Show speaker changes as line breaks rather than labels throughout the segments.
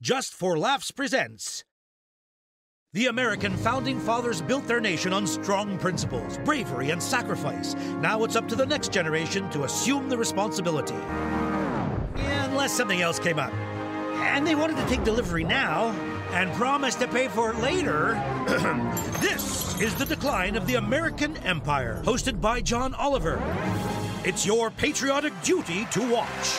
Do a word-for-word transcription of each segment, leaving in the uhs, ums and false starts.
Just for Laughs presents... The American founding fathers built their nation on strong principles, bravery, and sacrifice. Now it's up to the next generation to assume the responsibility. Unless something else came up. And they wanted to take delivery now, and promised to pay for it later. This is The Decline of the American Empire, hosted by John Oliver. It's your patriotic duty to watch.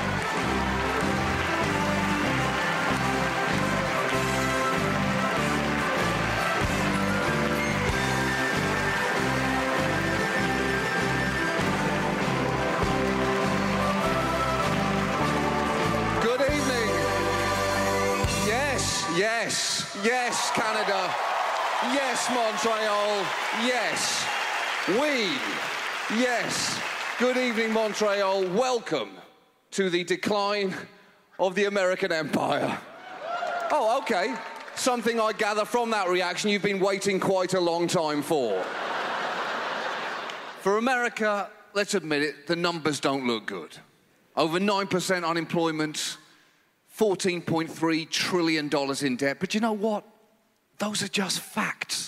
Yes, yes, Canada. Yes, Montreal. Yes, we. Yes. Good evening, Montreal. Welcome to the decline of the American Empire. Oh, okay. Something I gather from that reaction you've been waiting quite a long time for. For America, let's admit it, the numbers don't look good. Over nine percent unemployment, fourteen point three trillion dollars in debt. But you know what? Those are just facts.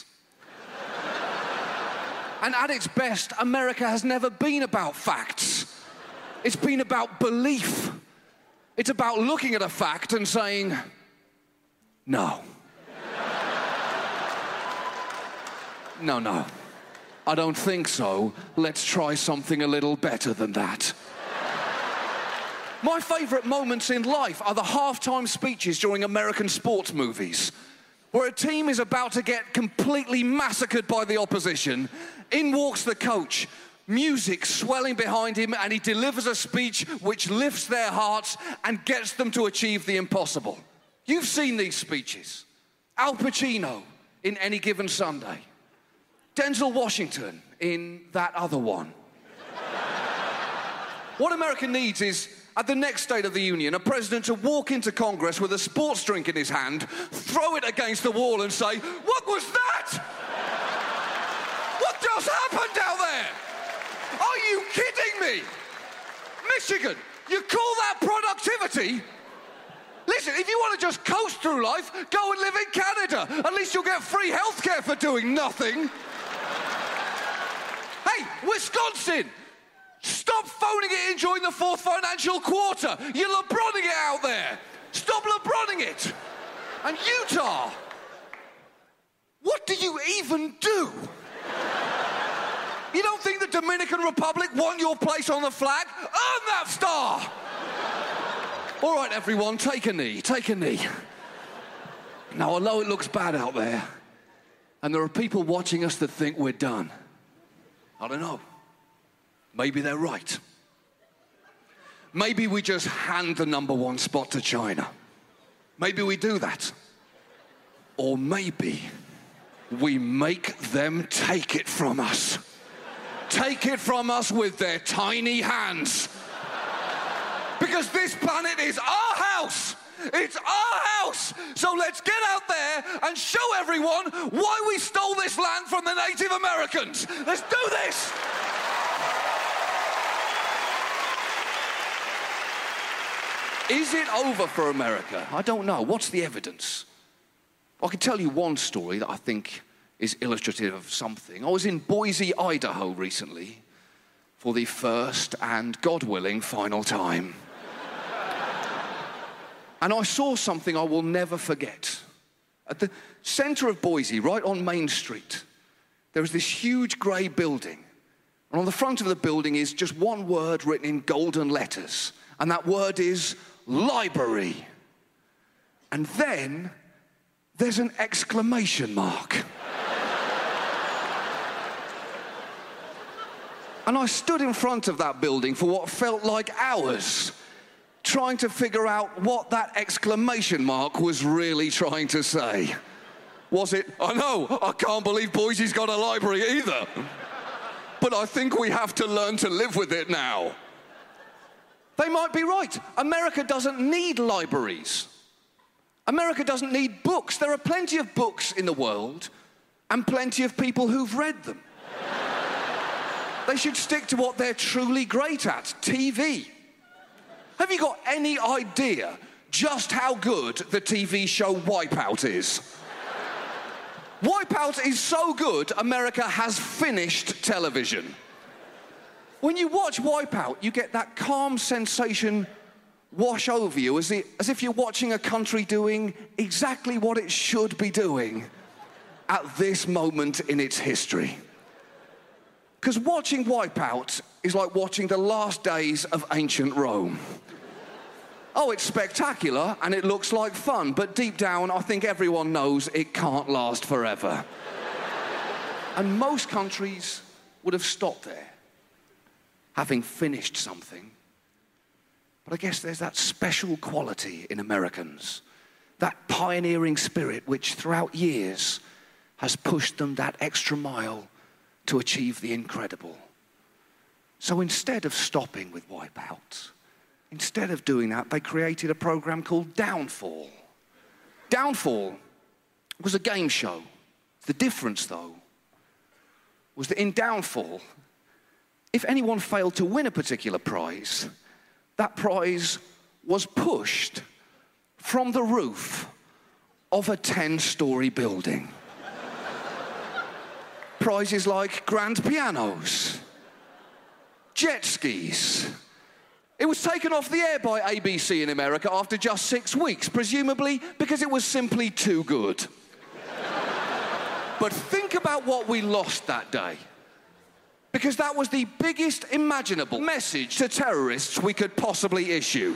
And at its best, America has never been about facts. It's been about belief. It's about looking at a fact and saying, no. No, no. I don't think so. Let's try something a little better than that. My favourite moments in life are the halftime speeches during American sports movies, where a team is about to get completely massacred by the opposition. In walks the coach, music swelling behind him, and he delivers a speech which lifts their hearts and gets them to achieve the impossible. You've seen these speeches. Al Pacino in Any Given Sunday. Denzel Washington in that other one. What America needs is, at the next State of the Union, a president to walk into Congress with a sports drink in his hand, throw it against the wall and say, "What was that? What just happened down there? Are you kidding me? Michigan, you call that productivity? Listen, if you want to just coast through life, go and live in Canada. At least you'll get free healthcare for doing nothing." Hey, Wisconsin! Stop phoning it in during the fourth financial quarter. You're LeBroning it out there. Stop LeBroning it. And Utah, what do you even do? You don't think the Dominican Republic won your place on the flag? Earn that star. All right, everyone, take a knee, take a knee. Now, I know it looks bad out there, and there are people watching us that think we're done. I don't know. Maybe they're right. Maybe we just hand the number one spot to China. Maybe we do that. Or maybe we make them take it from us. Take it from us with their tiny hands. Because this planet is our house. It's our house. So let's get out there and show everyone why we stole this land from the Native Americans. Let's do this. Is it over for America? I don't know. What's the evidence? I can tell you one story that I think is illustrative of something. I was in Boise, Idaho recently for the first and, God willing, final time. And I saw something I will never forget. At the center of Boise, right on Main Street, there is this huge grey building. And on the front of the building is just one word written in golden letters. And that word is library. And then there's an exclamation mark. And I stood in front of that building for what felt like hours, trying to figure out what that exclamation mark was really trying to say. Was it, I know, I can't believe Boise's got a library either. But I think we have to learn to live with it now. They might be right. America doesn't need libraries. America doesn't need books. There are plenty of books in the world and plenty of people who've read them. They should stick to what they're truly great at, T V. Have you got any idea just how good the T V show Wipeout is. Wipeout is so good, America has finished television. When you watch Wipeout, you get that calm sensation wash over you, as, it, as if you're watching a country doing exactly what it should be doing at this moment in its history. Because watching Wipeout is like watching the last days of ancient Rome. Oh, it's spectacular and it looks like fun, but deep down, I think everyone knows it can't last forever. And most countries would have stopped there, having finished something. But I guess there's that special quality in Americans, that pioneering spirit which throughout years has pushed them that extra mile to achieve the incredible. So instead of stopping with Wipeout, instead of doing that, they created a program called Downfall. Downfall was a game show. The difference, though, was that in Downfall, if anyone failed to win a particular prize, that prize was pushed from the roof of a ten-story building. Prizes like grand pianos, jet skis. It was taken off the air by A B C in America after just six weeks, presumably because it was simply too good. But think about what we lost that day. Because that was the biggest imaginable message to terrorists we could possibly issue.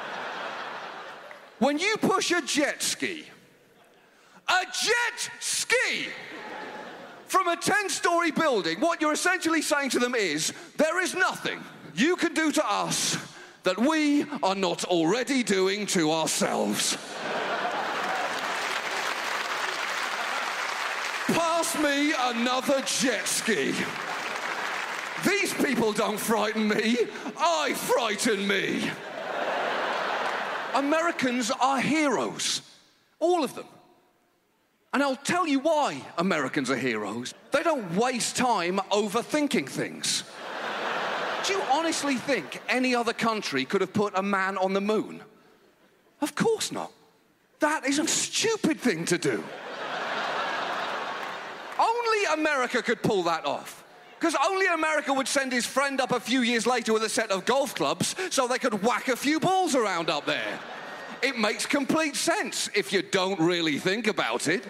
When you push a jet ski, a jet ski, from a ten-story building, what you're essentially saying to them is, there is nothing you can do to us that we are not already doing to ourselves. Pass me another jet ski. These people don't frighten me, I frighten me. Americans are heroes, all of them. And I'll tell you why Americans are heroes. They don't waste time overthinking things. Do you honestly think any other country could have put a man on the moon? Of course not. That is a stupid thing to do. Only America could pull that off. Because only America would send his friend up a few years later with a set of golf clubs so they could whack a few balls around up there. It makes complete sense if you don't really think about it.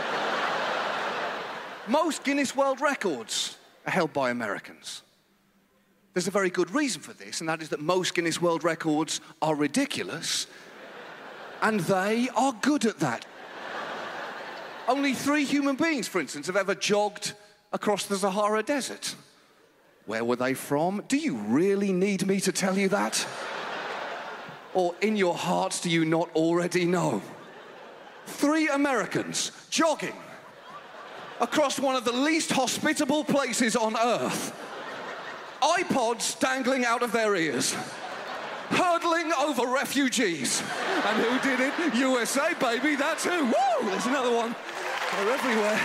Most Guinness World Records are held by Americans. There's a very good reason for this, and that is that most Guinness World Records are ridiculous, and they are good at that. Only three human beings, for instance, have ever jogged across the Sahara Desert. Where were they from? Do you really need me to tell you that? Or in your hearts, do you not already know? Three Americans jogging across one of the least hospitable places on Earth. iPods dangling out of their ears. Hurdling over refugees. And who did it? U S A, baby, that's who. Woo! There's another one. They're everywhere.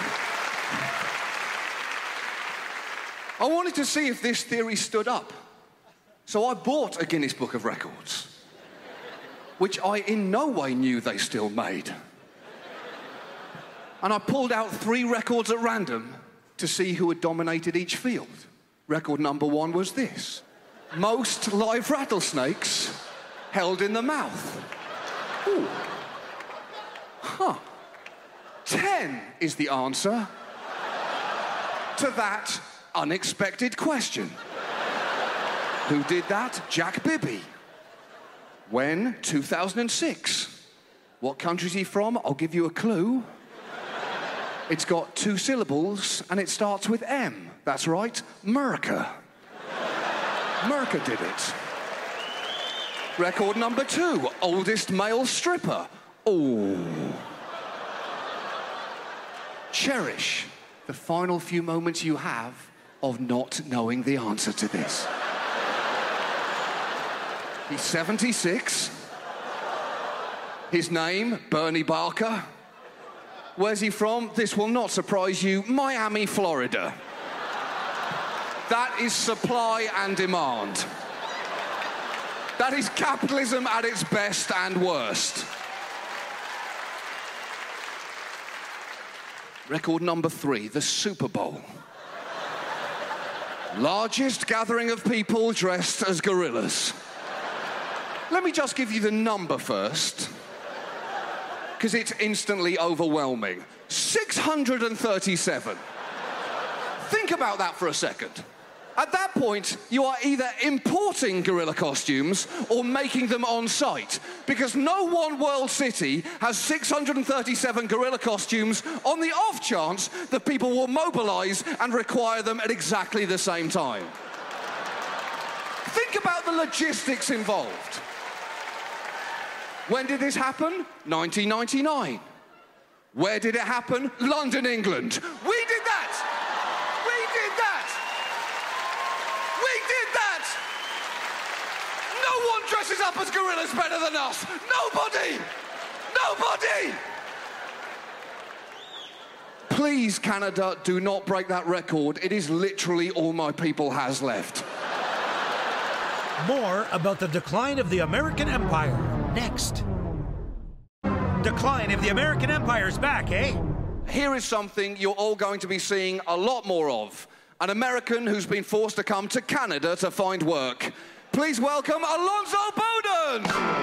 I wanted to see if this theory stood up. So I bought a Guinness Book of Records, which I in no way knew they still made. And I pulled out three records at random to see who had dominated each field. Record number one was this. Most live rattlesnakes held in the mouth. Ooh. Huh. Ten is the answer to that unexpected question. Who did that? Jack Bibby. When? two thousand six. What country is he from? I'll give you a clue. It's got two syllables and it starts with M. That's right, Merca. Merca did it. Record number two, oldest male stripper. Oh. Cherish the final few moments you have of not knowing the answer to this. He's seventy-six. His name, Bernie Barker. Where's he from? This will not surprise you. Miami, Florida. That is supply and demand. That is capitalism at its best and worst. Record number three, the Super Bowl. Largest gathering of people dressed as gorillas. Let me just give you the number first, because it's instantly overwhelming. six hundred thirty-seven. Think about that for a second. At that point, you are either importing gorilla costumes or making them on site, because no one world city has six hundred thirty-seven gorilla costumes on the off chance that people will mobilize and require them at exactly the same time. Think about the logistics involved. When did this happen? nineteen ninety-nine. Where did it happen? London, England. We did that! We did that! We did that! No one dresses up as gorillas better than us! Nobody! Nobody! Please, Canada, do not break that record. It is literally all my people has left.
More about the decline of the American empire next. Decline of the American Empire's back, eh?
Here is something you're all going to be seeing a lot more of. An American who's been forced to come to Canada to find work. Please welcome Alonzo Bowden!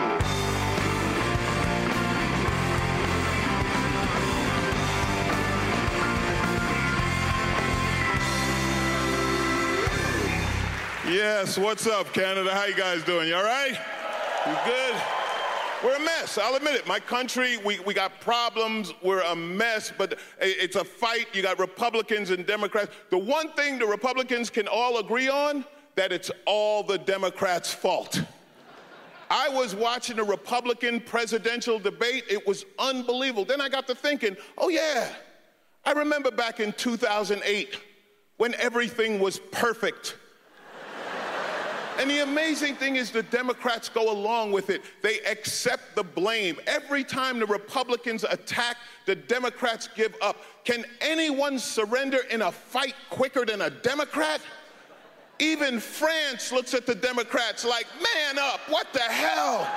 Yes, what's up, Canada? How you guys doing? You all right? You good? We're a mess, I'll admit it. My country, we, we got problems, we're a mess, but it's a fight. You got Republicans and Democrats. The one thing the Republicans can all agree on, that it's all the Democrats' fault. I was watching a Republican presidential debate. It was unbelievable. Then I got to thinking, oh yeah, I remember back in two thousand eight when everything was perfect. And the amazing thing is the Democrats go along with it. They accept the blame. Every time the Republicans attack, the Democrats give up. Can anyone surrender in a fight quicker than a Democrat? Even France looks at the Democrats like, man up, what the hell?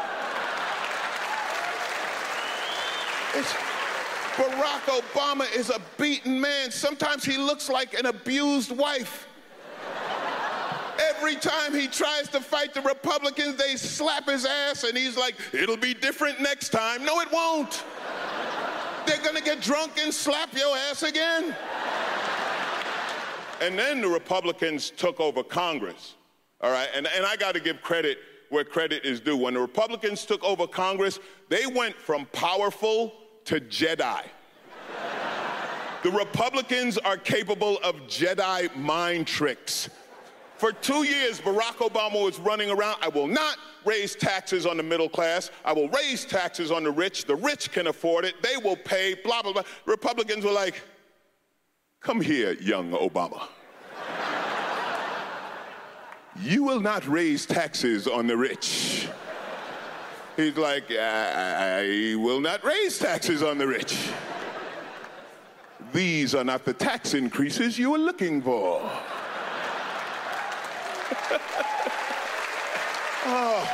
It's, Barack Obama is a beaten man. Sometimes he looks like an abused wife. Every time he tries to fight the Republicans, they slap his ass, and he's like, it'll be different next time. No, it won't. They're gonna get drunk and slap your ass again. And then the Republicans took over Congress, all right? And, and I gotta give credit where credit is due. When the Republicans took over Congress, they went from powerful to Jedi. The Republicans are capable of Jedi mind tricks. For two years, Barack Obama was running around, I will not raise taxes on the middle class. I will raise taxes on the rich. The rich can afford it. They will pay, blah, blah, blah. Republicans were like, come here, young Obama. You will not raise taxes on the rich. He's like, I, I will not raise taxes on the rich. These are not the tax increases you were looking for. Oh.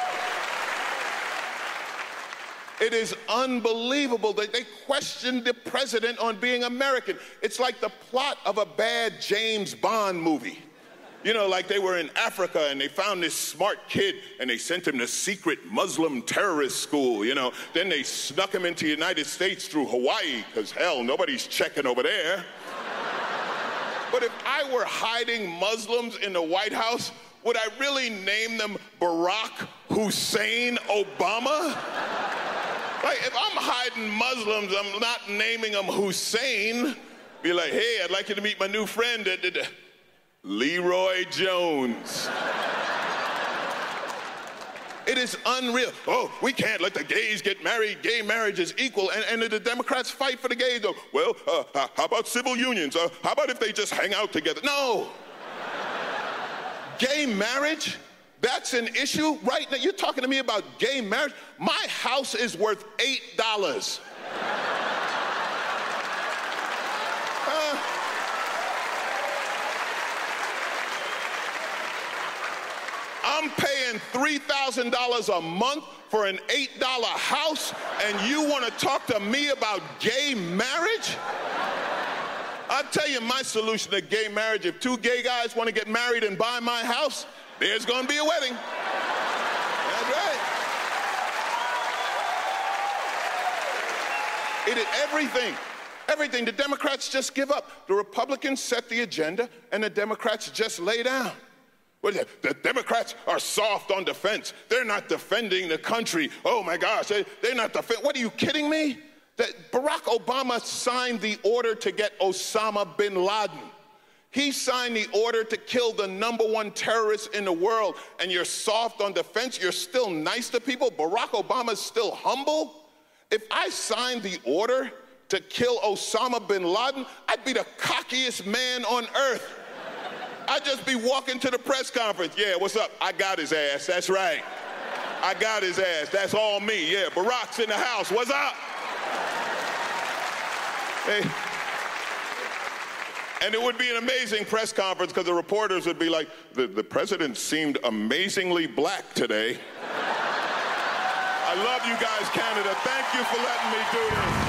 It is unbelievable that they questioned the president on being American. It's like the plot of a bad James Bond movie. You know, like they were in Africa and they found this smart kid and they sent him to secret Muslim terrorist school, you know. Then they snuck him into the United States through Hawaii, because hell, nobody's checking over there. But if I were hiding Muslims in the White House, would I really name them Barack Hussein Obama? Like, if I'm hiding Muslims, I'm not naming them Hussein. Be like, hey, I'd like you to meet my new friend, uh, uh, Leroy Jones. It is unreal. Oh, we can't let the gays get married. Gay marriage is equal. And, and the Democrats fight for the gays, though. Well, uh, how about civil unions? Uh, how about if they just hang out together? No. Gay marriage, that's an issue right now. You're talking to me about gay marriage? My house is worth eight dollars. uh, I'm paying paying three thousand dollars a month for an eight dollar house, and you want to talk to me about gay marriage? I'll tell you my solution to gay marriage. If two gay guys want to get married and buy my house, there's going to be a wedding. That's right. It is everything. Everything. The Democrats just give up. The Republicans set the agenda, and the Democrats just lay down. The Democrats are soft on defense. They're not defending the country. Oh, my gosh, they, they're not defending. What, are you kidding me? That Barack Obama signed the order to get Osama bin Laden. He signed the order to kill the number one terrorist in the world, and you're soft on defense? You're still nice to people? Barack Obama's still humble? If I signed the order to kill Osama bin Laden, I'd be the cockiest man on earth. I'd just be walking to the press conference. Yeah, what's up? I got his ass. That's right. I got his ass. That's all me. Yeah, Barack's in the house. What's up? Hey. And it would be an amazing press conference because the reporters would be like, the, the president seemed amazingly black today. I love you guys, Canada. Thank you for letting me do this.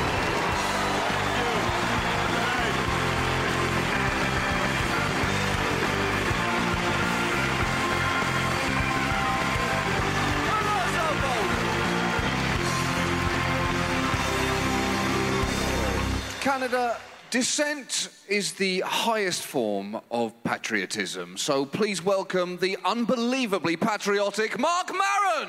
Canada, dissent is the highest form of patriotism, so please welcome the unbelievably patriotic Marc Maron!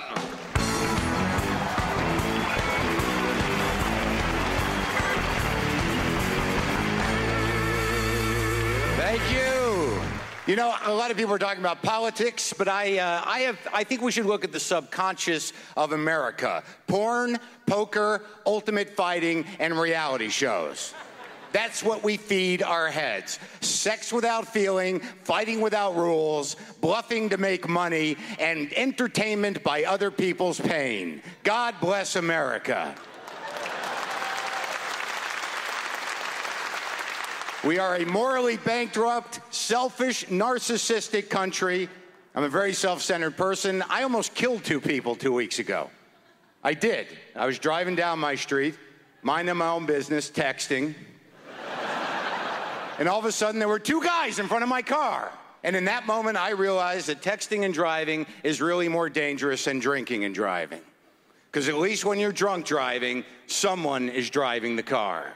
Thank you. You know, a lot of people are talking about politics, but I, uh, I, have, I think we should look at the subconscious of America. Porn, poker, ultimate fighting, and reality shows. That's what we feed our heads. Sex without feeling, fighting without rules, bluffing to make money, and entertainment by other people's pain. God bless America. We are a morally bankrupt, selfish, narcissistic country. I'm a very self-centered person. I almost killed two people two weeks ago. I did. I was driving down my street, minding my own business, texting. And all of a sudden, there were two guys in front of my car. And in that moment, I realized that texting and driving is really more dangerous than drinking and driving. Because at least when you're drunk driving, someone is driving the car.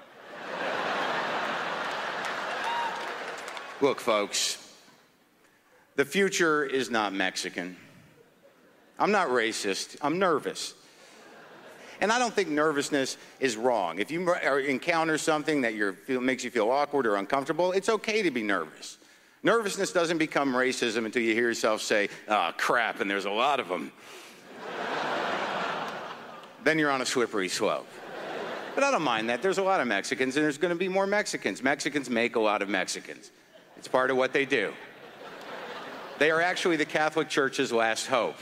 Look, folks, the future is not Mexican. I'm not racist. I'm nervous. And I don't think nervousness is wrong. If you encounter something that you're, feel, makes you feel awkward or uncomfortable, it's okay to be nervous. Nervousness doesn't become racism until you hear yourself say, oh, crap, and there's a lot of them. Then you're on a slippery slope. But I don't mind that. There's a lot of Mexicans, and there's going to be more Mexicans. Mexicans make a lot of Mexicans. It's part of what they do. They are actually the Catholic Church's last hope.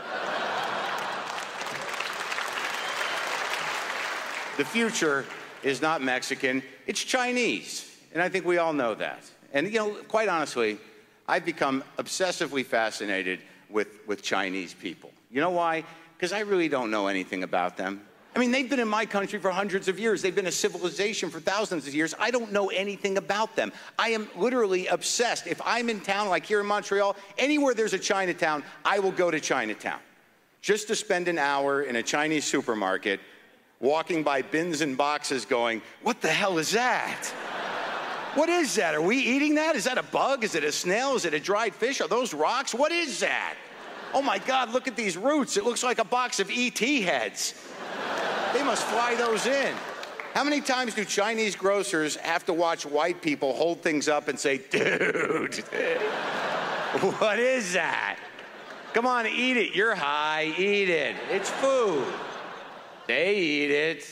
The future is not Mexican, it's Chinese. And I think we all know that. And, you know, quite honestly, I've become obsessively fascinated with, with Chinese people. You know why? Because I really don't know anything about them. I mean, they've been in my country for hundreds of years. They've been a civilization for thousands of years. I don't know anything about them. I am literally obsessed. If I'm in town, like here in Montreal, anywhere there's a Chinatown, I will go to Chinatown. Just to spend an hour in a Chinese supermarket, walking by bins and boxes going, what the hell is that? What is that? Are we eating that? Is that a bug? Is it a snail? Is it a dried fish? Are those rocks? What is that? Oh my God, look at these roots. It looks like a box of E T heads. They must fly those in. How many times do Chinese grocers have to watch white people hold things up and say, dude, what is that? Come on, eat it. You're high. Eat it. It's food. They eat it.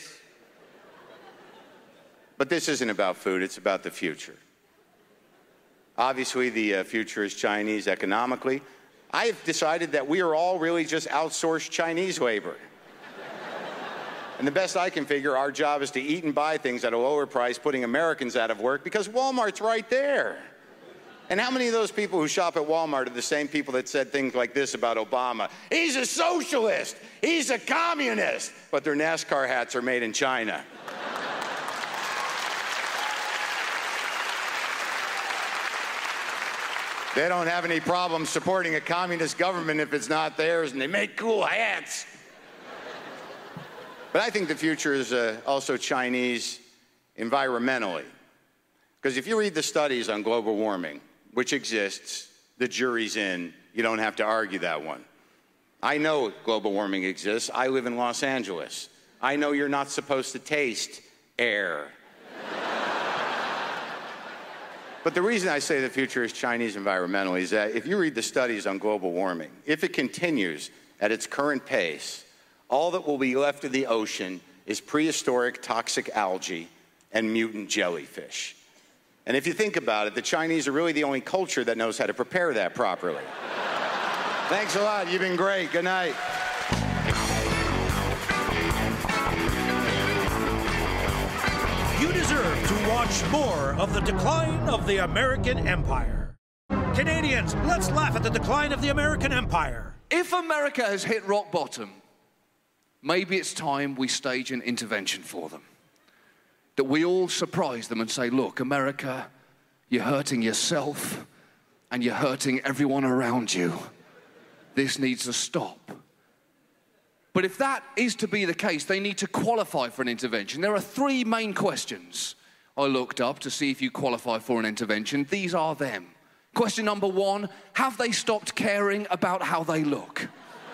But this isn't about food. It's about the future. Obviously, the uh, future is Chinese economically. I have decided that we are all really just outsourced Chinese labor. And the best I can figure, our job is to eat and buy things at a lower price, putting Americans out of work, because Walmart's right there. And how many of those people who shop at Walmart are the same people that said things like this about Obama? He's a socialist. He's a communist. But their NASCAR hats are made in China. They don't have any problem supporting a communist government if it's not theirs, and they make cool hats. But I think the future is uh, also Chinese environmentally. Because if you read the studies on global warming, which exists, the jury's in, you don't have to argue that one. I know global warming exists. I live in Los Angeles. I know you're not supposed to taste air. But the reason I say the future is Chinese environmentally is that if you read the studies on global warming, if it continues at its current pace, all that will be left of the ocean is prehistoric toxic algae and mutant jellyfish. And if you think about it, the Chinese are really the only culture that knows how to prepare that properly. Thanks a lot. You've been great. Good night.
You deserve to watch more of the decline of the American empire. Canadians, let's laugh at the decline of the American empire.
If America has hit rock bottom, maybe it's time we stage an intervention for them. That we all surprise them and say, look, America, you're hurting yourself and you're hurting everyone around you. This needs to stop. But if that is to be the case, they need to qualify for an intervention. There are three main questions I looked up to see if you qualify for an intervention. These are them. Question number one, have they stopped caring about how they look?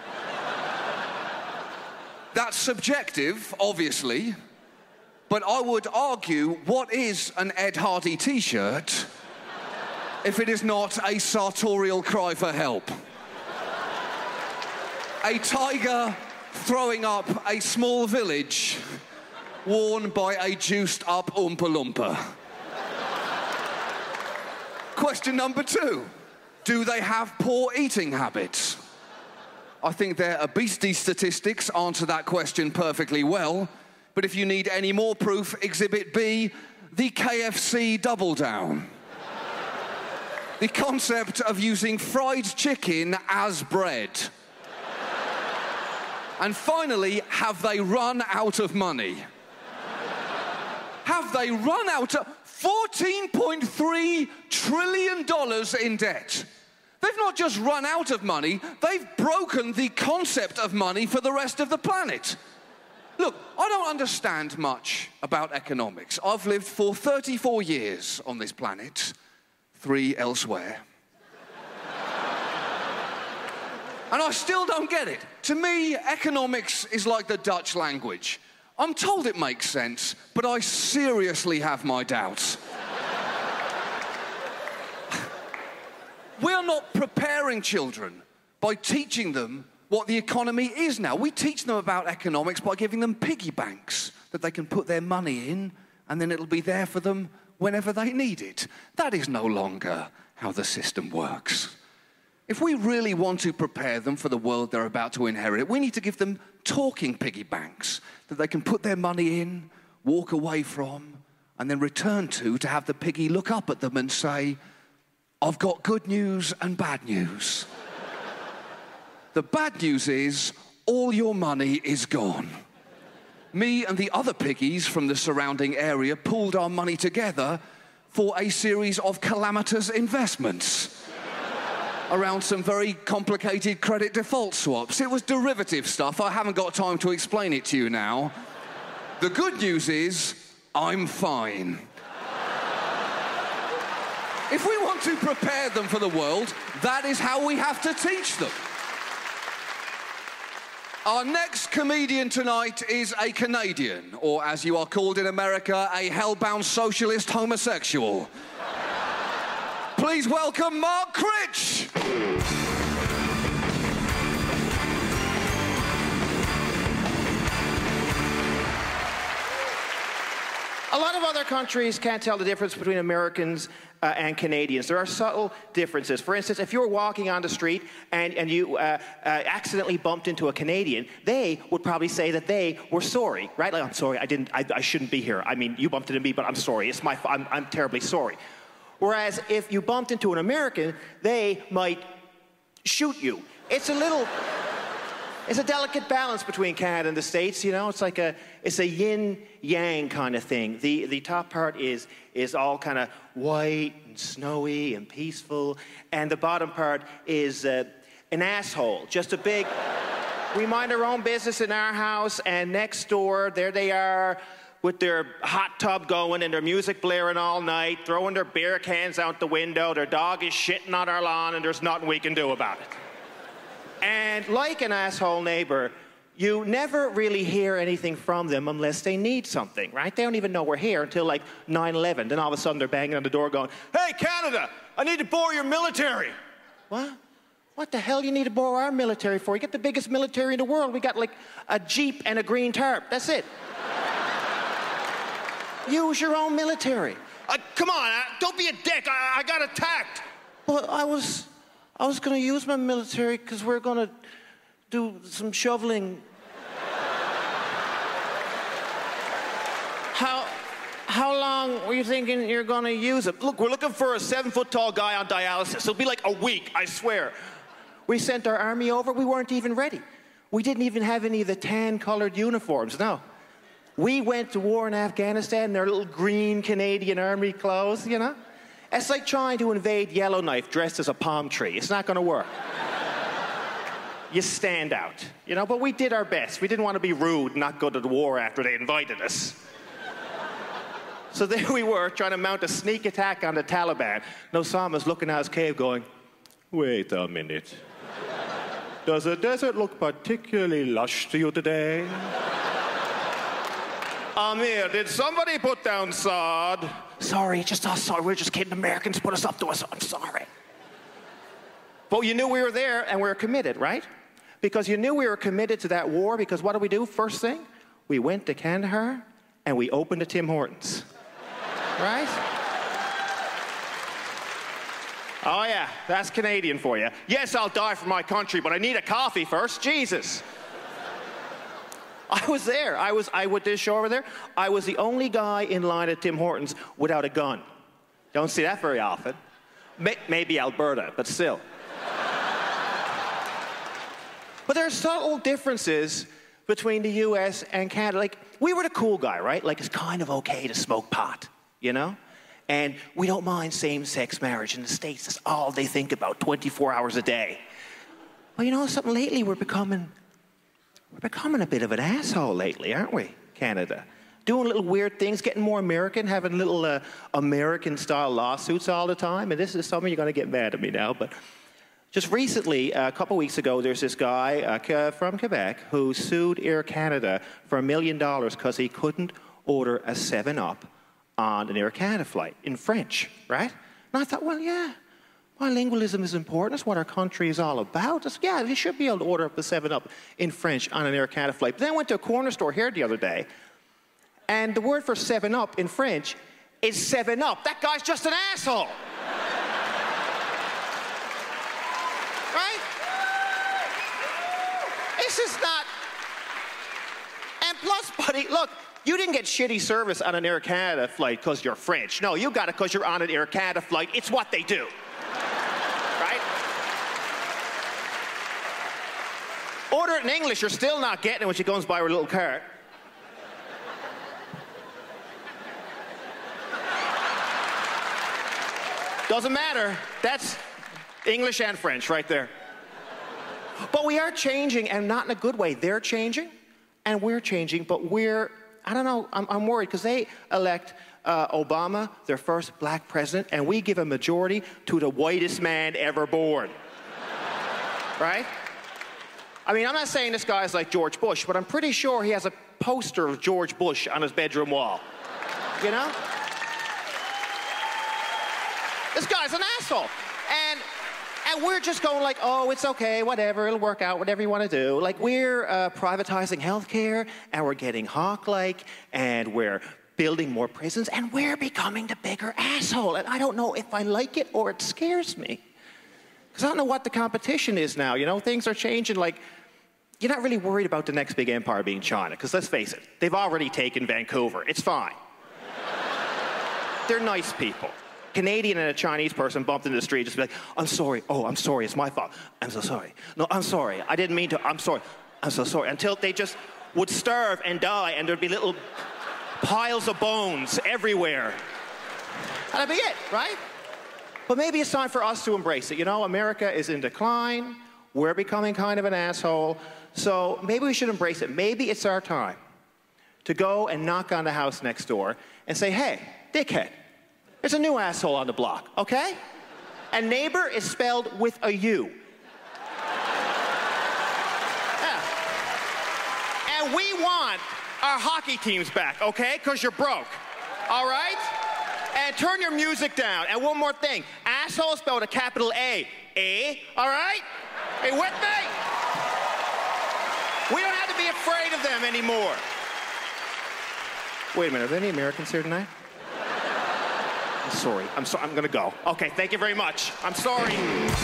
That's subjective, obviously, but I would argue, what is an Ed Hardy t-shirt if it is not a sartorial cry for help? A tiger throwing up a small village worn by a juiced-up Oompa Loompa. Question number two, do they have poor eating habits? I think their obesity statistics answer that question perfectly well, but if you need any more proof, Exhibit B, the K F C Double Down. The concept of using fried chicken as bread. And finally, have they run out of money? Have they run out of fourteen point three trillion dollars in debt? They've not just run out of money, they've broken the concept of money for the rest of the planet. Look, I don't understand much about economics. I've lived for thirty-four years on this planet, three elsewhere. And I still don't get it. To me, economics is like the Dutch language. I'm told it makes sense, but I seriously have my doubts. We're not preparing children by teaching them what the economy is now. We teach them about economics by giving them piggy banks that they can put their money in, and then it'll be there for them whenever they need it. That is no longer how the system works. If we really want to prepare them for the world they're about to inherit, we need to give them talking piggy banks that they can put their money in, walk away from, and then return to to have the piggy look up at them and say, I've got good news and bad news. The bad news is all your money is gone. Me and the other piggies from the surrounding area pooled our money together for a series of calamitous investments around some very complicated credit default swaps. It was derivative stuff. I haven't got time to explain it to you now. The good news is I'm fine. If we want to prepare them for the world, that is how we have to teach them. Our next comedian tonight is a Canadian, or as you are called in America, a hellbound socialist homosexual. Please welcome Mark Critch.
A lot of other countries can't tell the difference between Americans uh, and Canadians. There are subtle differences. For instance, if you're walking on the street and, and you uh, uh, accidentally bumped into a Canadian, they would probably say that they were sorry, right? Like, I'm sorry, I didn't, I, I shouldn't be here. I mean, you bumped into me, but I'm sorry. It's my, I'm, I'm terribly sorry. Whereas if you bumped into an American, they might shoot you. It's a little, it's a delicate balance between Canada and the States, you know? It's like a, it's a yin-yang kind of thing. The, the top part is, is all kind of white and snowy and peaceful, and the bottom part is uh, an asshole, just a big, we mind our own business in our house, and next door, there they are, with their hot tub going and their music blaring all night, throwing their beer cans out the window, their dog is shitting on our lawn, and there's nothing we can do about it. And like an asshole neighbor, you never really hear anything from them unless they need something, right? They don't even know we're here until like nine eleven. Then all of a sudden they're banging on the door going, "Hey, Canada, I need to borrow your military." What? What the hell you need to borrow our military for? You get the biggest military in the world. We got like a Jeep and a green tarp. That's it. Use your own military.
Uh, come on, uh, don't be a dick. I, I got attacked.
Well, I was, I was going to use my military because we're going to do some shoveling. How, how long were you thinking you're going to use it?
Look, we're looking for a seven-foot-tall guy on dialysis. It'll be like a week, I swear.
We sent our army over. We weren't even ready. We didn't even have any of the tan-colored uniforms, no. We went to war in Afghanistan in their little green Canadian Army clothes, you know? It's like trying to invade Yellowknife dressed as a palm tree. It's not going to work. You stand out, you know? But we did our best. We didn't want to be rude and not go to the war after they invited us. So there we were, trying to mount a sneak attack on the Taliban. And Osama's looking at his cave going, "Wait a minute. Does the desert look particularly lush to you today?
Amir, did somebody put down sod?"
"Sorry, just us. Sorry, we're just kidding. Americans put us up to us. I'm sorry." But you knew we were there and we were committed, right? Because you knew we were committed to that war, because what did we do first thing? We went to Kandahar and we opened a Tim Hortons. Right? Oh yeah, that's Canadian for you. Yes, I'll die for my country, but I need a coffee first. Jesus. I was there. I was, I with this show over there, I was the only guy in line at Tim Hortons without a gun. Don't see that very often. May, maybe Alberta, but still. But there are subtle differences between the U S and Canada. Like, we were the cool guy, right? Like, it's kind of okay to smoke pot, you know? And we don't mind same-sex marriage. In the States, that's all they think about, twenty-four hours a day. Well, you know something? Lately, we're becoming... We're becoming a bit of an asshole lately, aren't we, Canada? Doing little weird things, getting more American, having little uh, American-style lawsuits all the time. And this is something you're going to get mad at me now. But just recently, uh, a couple weeks ago, there's this guy uh, from Quebec who sued Air Canada for a million dollars because he couldn't order a seven up on an Air Canada flight in French, right? And I thought, well, yeah. Bilingualism is important. That's what our country is all about. It's, yeah, you should be able to order up the seven up in French on an Air Canada flight. But then I went to a corner store here the other day, and the word for seven up in French is seven up. That guy's just an asshole. Right? This is not... And plus, buddy, look, you didn't get shitty service on an Air Canada flight because you're French. No, you got it because you're on an Air Canada flight. It's what they do. Order it in English, you're still not getting it when she goes by her little cart. Doesn't matter. That's English and French right there. But we are changing, and not in a good way. They're changing, and we're changing, but we're, I don't know, I'm, I'm worried, because they elect uh, Obama, their first black president, and we give a majority to the whitest man ever born. Right? I mean, I'm not saying this guy's like George Bush, but I'm pretty sure he has a poster of George Bush on his bedroom wall. You know? This guy's an asshole. And, and we're just going like, oh, it's okay, whatever, it'll work out, whatever you want to do. Like, we're uh, privatizing healthcare, and we're getting hawk-like, and we're building more prisons, and we're becoming the bigger asshole. And I don't know if I like it or it scares me. Because I don't know what the competition is now, you know? Things are changing, like, you're not really worried about the next big empire being China, because let's face it, they've already taken Vancouver. It's fine. They're nice people. Canadian and a Chinese person bumped into the street, just be like, I'm sorry, oh, I'm sorry, it's my fault. I'm so sorry. No, I'm sorry, I didn't mean to, I'm sorry, I'm so sorry. Until they just would starve and die, and there'd be little piles of bones everywhere. And that'd be it, right? But maybe it's time for us to embrace it. You know, America is in decline. We're becoming kind of an asshole. So maybe we should embrace it. Maybe it's our time to go and knock on the house next door and say, hey, dickhead, there's a new asshole on the block, okay? And neighbor is spelled with a U. Yeah. And we want our hockey teams back, okay? Because you're broke, all right? And turn your music down. And one more thing, asshole spelled with a capital A. A, all right? Are you with me? We don't have to be afraid of them anymore. Wait a minute, are there any Americans here tonight? I'm sorry, I'm sorry, I'm gonna go. Okay, thank you very much. I'm sorry.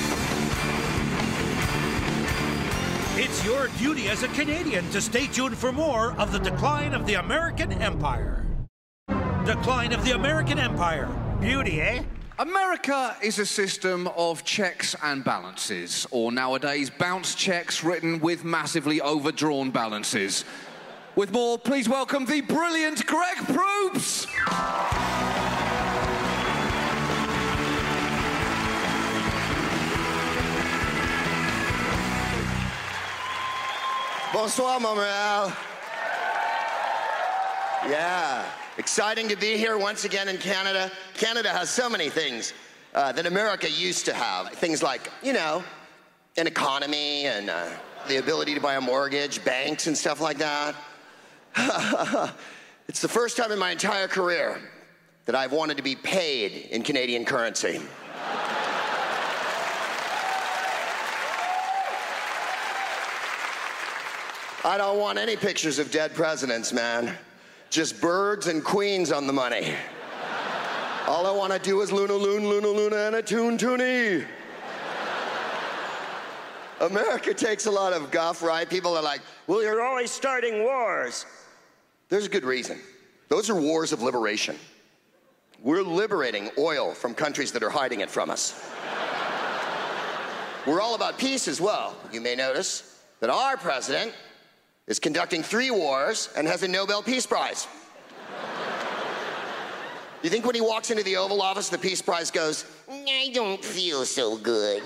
It's your duty as a Canadian to stay tuned for more of the decline of the American Empire. Decline of the American Empire. Beauty, eh?
America is a system of checks and balances, or nowadays, bounce checks written with massively overdrawn balances. With more, please welcome the brilliant Greg Proops!
Bonsoir, Montreal. Yeah, exciting to be here once again in Canada. Canada has so many things uh, that America used to have. Things like, you know, an economy and uh, the ability to buy a mortgage, banks and stuff like that. It's the first time in my entire career that I've wanted to be paid in Canadian currency. I don't want any pictures of dead presidents, man. Just birds and queens on the money. All I want to do is Luna Loon, Luna Luna, and a Toon Toonie. America takes a lot of guff, right? People are like, well, you're always starting wars. There's a good reason. Those are wars of liberation. We're liberating oil from countries that are hiding it from us. We're all about peace as well. You may notice that our president is conducting three wars and has a Nobel Peace Prize. You think when he walks into the Oval Office, the Peace Prize goes, I don't feel so good.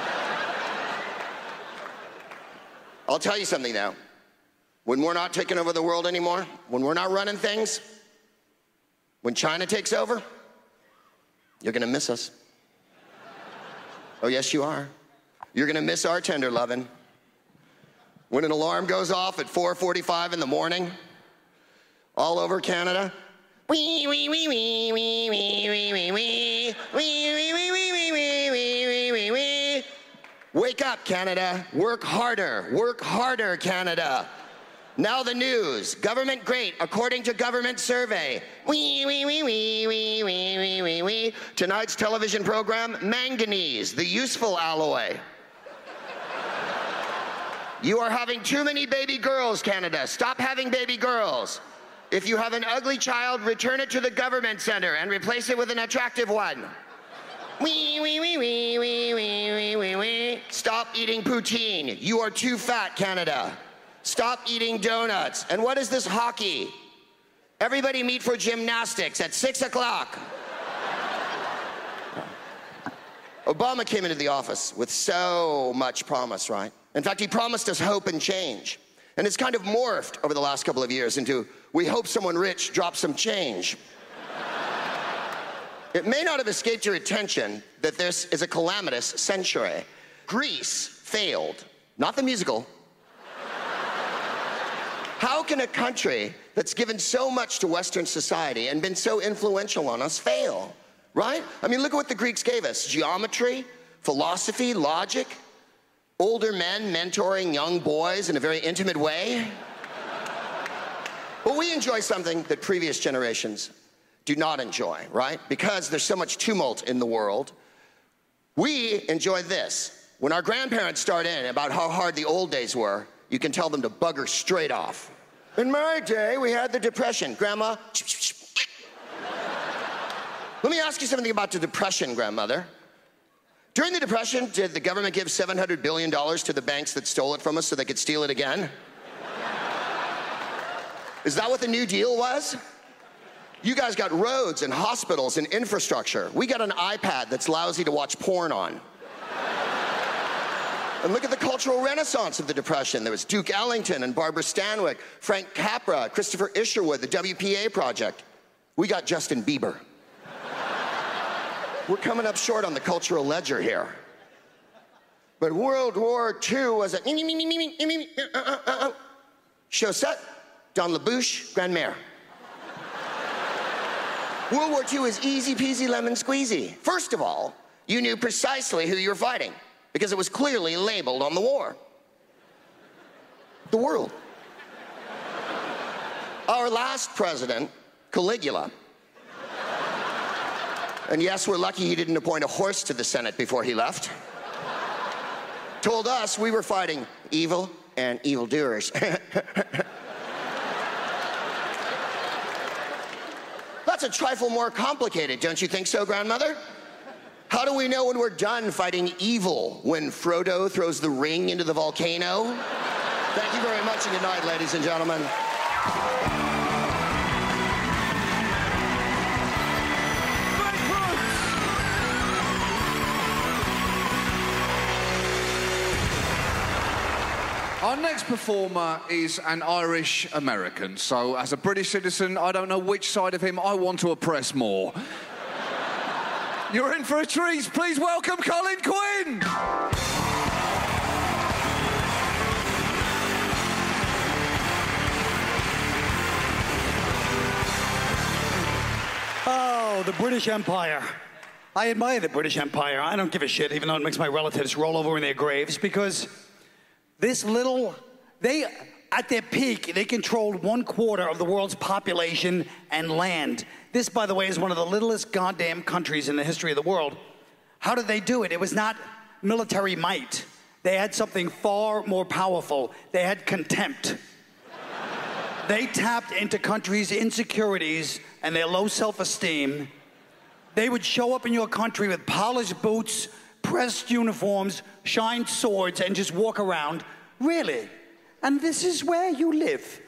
I'll tell you something now. When we're not taking over the world anymore, when we're not running things, when China takes over, you're gonna miss us. Oh, yes, you are. You're gonna miss our tender loving. When an alarm goes off at four forty-five in the morning, all over Canada, wee, wee, wee, wee, wee, wee, wee, wee, wee, wee, wee, wee, wee, wee, wee, wee, wee, wee. Wake up, Canada. Work harder. Work harder, Canada. Now the news. Government great, according to government survey. Wee, wee, wee, wee, wee, wee, wee, wee, wee. Tonight's television program, manganese, the useful alloy. You are having too many baby girls, Canada. Stop having baby girls. If you have an ugly child, return it to the government center and replace it with an attractive one. Wee, wee, wee, wee, wee, wee, wee, wee, wee. Stop eating poutine. You are too fat, Canada. Stop eating donuts. And what is this hockey? Everybody meet for gymnastics at six o'clock. Obama came into the office with so much promise, right? In fact, he promised us hope and change. And it's kind of morphed over the last couple of years into, we hope someone rich drops some change. It may not have escaped your attention that this is a calamitous century. Greece failed, not the musical. How can a country that's given so much to Western society and been so influential on us fail, right? I mean, look at what the Greeks gave us. Geometry, philosophy, logic, older men mentoring young boys in a very intimate way. But we enjoy something that previous generations do not enjoy, right? Because there's so much tumult in the world. We enjoy this. When our grandparents start in about how hard the old days were, you can tell them to bugger straight off. In my day, we had the Depression. Grandma, Let me ask you something about the Depression, grandmother. During the Depression, did the government give seven hundred billion dollars to the banks that stole it from us so they could steal it again? Is that what the New Deal was? You guys got roads and hospitals and infrastructure. We got an iPad that's lousy to watch porn on. And look at the cultural renaissance of the Depression. There was Duke Ellington and Barbara Stanwyck, Frank Capra, Christopher Isherwood, the W P A Project. We got Justin Bieber. We're coming up short on the cultural ledger here. But World War Two was a show set, Don LaBouche, Grand Mayor. World War Two is easy peasy lemon squeezy. First of all, you knew precisely who you were fighting because it was clearly labeled on the war. The world. Our last president, Caligula. And yes, we're lucky he didn't appoint a horse to the Senate before he left. Told us we were fighting evil and evildoers. That's a trifle more complicated, don't you think so, grandmother? How do we know when we're done fighting evil? When Frodo throws the ring into the volcano? Thank you very much and good night, ladies and gentlemen.
Our next performer is an Irish American, so as a British citizen, I don't know which side of him I want to oppress more. You're in for a treat. Please welcome Colin Quinn.
Oh, the British Empire. I admire the British Empire. I don't give a shit, even though it makes my relatives roll over in their graves, because this little, they, at their peak, they controlled one quarter of the world's population and land. This, by the way, is one of the littlest goddamn countries in the history of the world. How did they do it? It was not military might. They had something far more powerful. They had contempt. They tapped into countries' insecurities and their low self-esteem. They would show up in your country with polished boots, pressed uniforms, shined swords, and just walk around. Really? And this is where you live?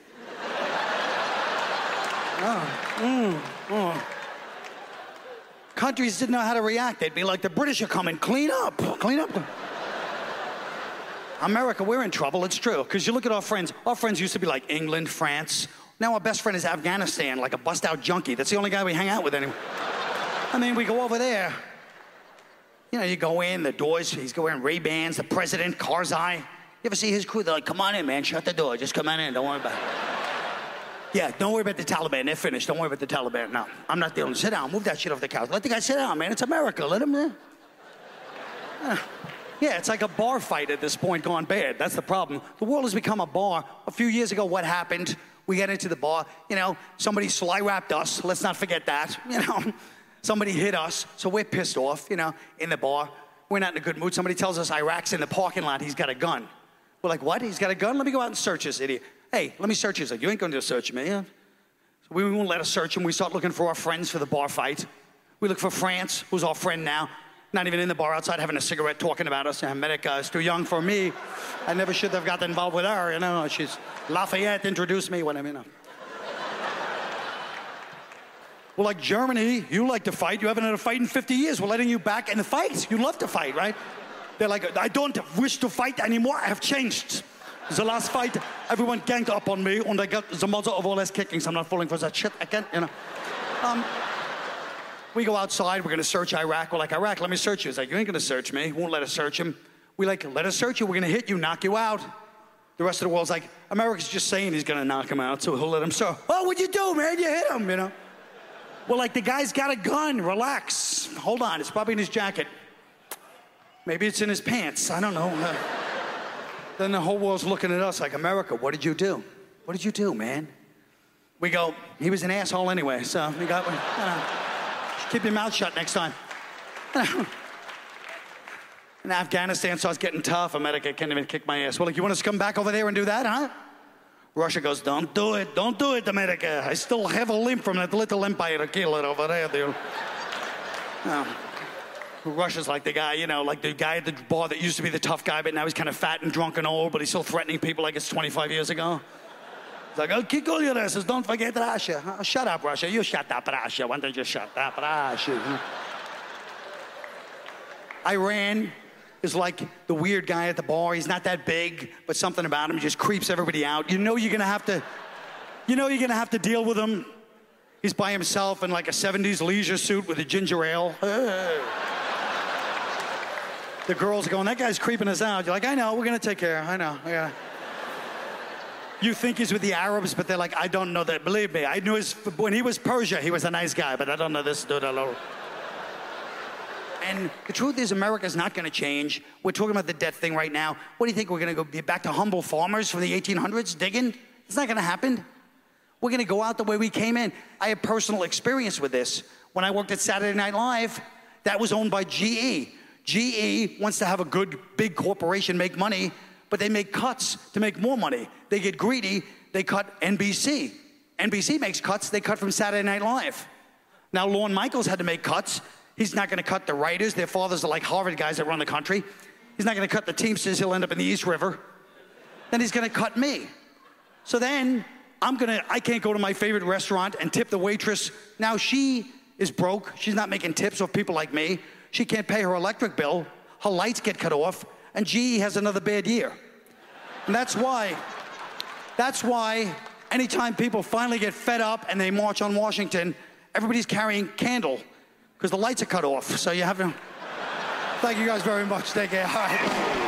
oh, mm, oh. Countries didn't know how to react. They'd be like, the British are coming, clean up, clean up. America, we're in trouble, it's true. Because you look at our friends, our friends used to be like England, France. Now our best friend is Afghanistan, like a bust-out junkie. That's the only guy we hang out with anymore. I mean, we go over there. You know, you go in, the doors, he's wearing Ray-Bans, the president, Karzai. You ever see his crew? They're like, come on in, man, shut the door. Just come on in, don't worry about it. Yeah, don't worry about the Taliban. They're finished. Don't worry about the Taliban. No, I'm not dealing. Sit down. Move that shit off the couch. Let the guy sit down, man. It's America. Let him in. Uh, yeah, it's like a bar fight at this point gone bad. That's the problem. The world has become a bar. A few years ago, what happened? We get into the bar. You know, somebody sly-wrapped us. Let's not forget that. You know, somebody hit us, so we're pissed off, you know, in the bar. We're not in a good mood. Somebody tells us Iraq's in the parking lot. He's got a gun. We're like, what? He's got a gun? Let me go out and search this idiot. Hey, let me search you. He's like, you ain't going to search me. Yeah? So we won't let us search him. We start looking for our friends for the bar fight. We look for France, who's our friend now. Not even in the bar, outside having a cigarette, talking about us. America is too young for me. I never should have got involved with her, you know. She's Lafayette introduced me when I'm in a... Well, like Germany, you like to fight. You haven't had a fight in fifty years. We're letting you back in the fight. You love to fight, right? They're like, I don't wish to fight anymore. I have changed. The last fight, everyone ganged up on me, and I got the mother of all less kickings. I'm not falling for that shit again, you know. Um, we go outside. We're going to search Iraq. We're like, Iraq, let me search you. He's like, you ain't going to search me. Won't let us search him. We like, let us search you. We're going to hit you, knock you out. The rest of the world's like, America's just saying he's going to knock him out, so he'll let him search. Oh, what'd you do, man? You hit him, you know. Well, like, the guy's got a gun. Relax. Hold on. It's probably in his jacket. Maybe it's in his pants. I don't know. Uh, then the whole world's looking at us like, America, what did you do? What did you do, man? We go, he was an asshole anyway, so we got, uh, keep your mouth shut next time. And Afghanistan starts getting tough. America can't even kick my ass. Well, like, you want us to come back over there and do that, huh? Russia goes, don't do it. Don't do it, America. I still have a limp from that little empire killer over there. They'll, Um, Russia's like the guy, you know, like the guy at the bar that used to be the tough guy, but now he's kind of fat and drunk and old, but he's still threatening people like it's twenty-five years ago. He's like, I'll kick all your asses, don't forget Russia. Oh, shut up, Russia. You shut up, Russia. Why don't you shut up, Russia? Iran is like the weird guy at the bar. He's not that big, but something about him just creeps everybody out. You know you're gonna have to, you know you're gonna have to deal with him. He's by himself in like a seventies leisure suit with a ginger ale. The girls are going, that guy's creeping us out. You're like, I know, we're gonna take care. I know, I gotta. You think he's with the Arabs, but they're like, I don't know that. Believe me, I knew his, when he was Persia, he was a nice guy, but I don't know this dude alone. And the truth is, America's not gonna change. We're talking about the debt thing right now. What do you think, we're gonna go be back to humble farmers from the eighteen hundreds, digging? It's not gonna happen. We're gonna go out the way we came in. I have personal experience with this. When I worked at Saturday Night Live, that was owned by G E. G E wants to have a good, big corporation make money, but they make cuts to make more money. They get greedy, they cut N B C. N B C makes cuts, they cut from Saturday Night Live. Now, Lorne Michaels had to make cuts. He's not gonna cut the writers. Their fathers are like Harvard guys that run the country. He's not gonna cut the Teamsters, he'll end up in the East River. Then he's gonna cut me. So then, I'm gonna, I can't go to my favorite restaurant and tip the waitress. Now she is broke, she's not making tips of people like me. She can't pay her electric bill, her lights get cut off, and G E has another bad year. And that's why, that's why anytime people finally get fed up and they march on Washington, everybody's carrying candle, because the lights are cut off, so you have to. Thank you guys very much, take care, all right.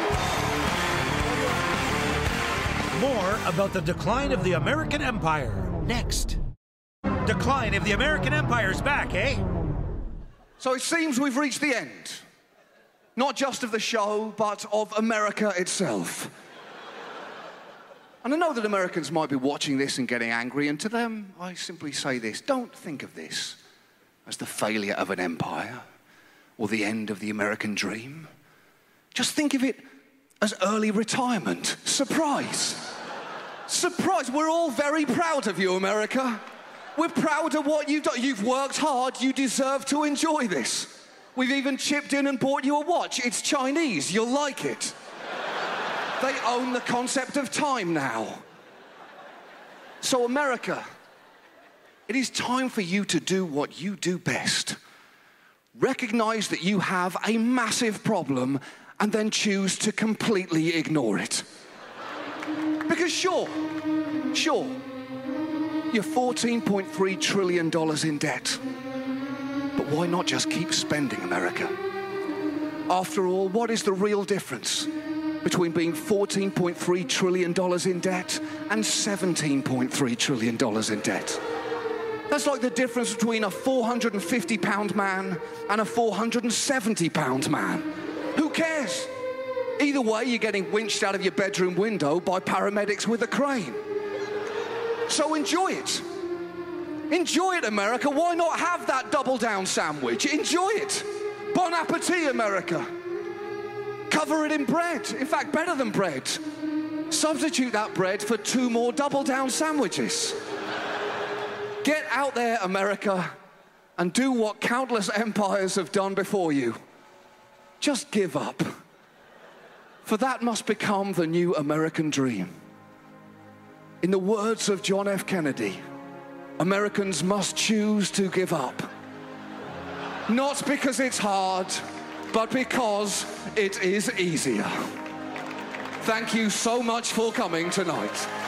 More about the decline of the American empire, next. Decline of the American empire's back, eh?
So it seems we've reached the end. Not just of the show, but of America itself. And I know that Americans might be watching this and getting angry, and to them, I simply say this: don't think of this as the failure of an empire or the end of the American dream. Just think of it as early retirement. Surprise. Surprise. We're all very proud of you, America. We're proud of what you've done. You've worked hard. You deserve to enjoy this. We've even chipped in and bought you a watch. It's Chinese. You'll like it. They own the concept of time now. So, America, it is time for you to do what you do best. Recognize that you have a massive problem and then choose to completely ignore it. Because sure, sure, you're fourteen point three trillion dollars in debt. But why not just keep spending, America? After all, what is the real difference between being fourteen point three trillion dollars in debt and seventeen point three trillion dollars in debt? That's like the difference between a four hundred fifty pound man and a four hundred seventy pound man. Who cares? Either way, you're getting winched out of your bedroom window by paramedics with a crane. So enjoy it. Enjoy it, America. Why not have that double down sandwich? Enjoy it. Bon appetit, America. Cover it in bread. In fact, better than bread. Substitute that bread for two more double down sandwiches. Get out there, America, and do what countless empires have done before you. Just give up. For that must become the new American dream. In the words of John F. Kennedy, Americans must choose to give up. Not because it's hard, but because it is easier. Thank you so much for coming tonight.